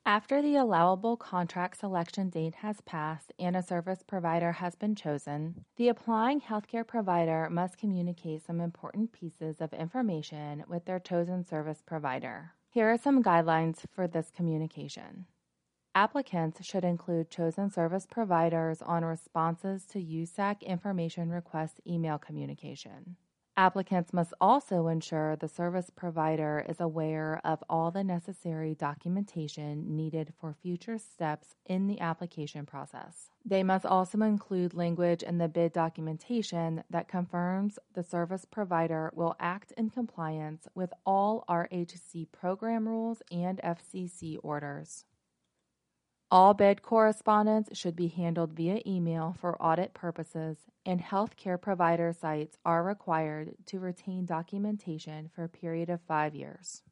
After the allowable contract selection date has passed and a service provider has been chosen, the applying healthcare provider must communicate some important pieces of information with their chosen service provider. Here are some guidelines for this communication. Applicants should include chosen service providers on responses to USAC information request email communication. Applicants must also ensure the service provider is aware of all the necessary documentation needed for future steps in the application process. They must also include language in the bid documentation that confirms the service provider will act in compliance with all RHC program rules and FCC orders. All bid correspondence should be handled via email for audit purposes, and healthcare provider sites are required to retain documentation for a period of 5 years.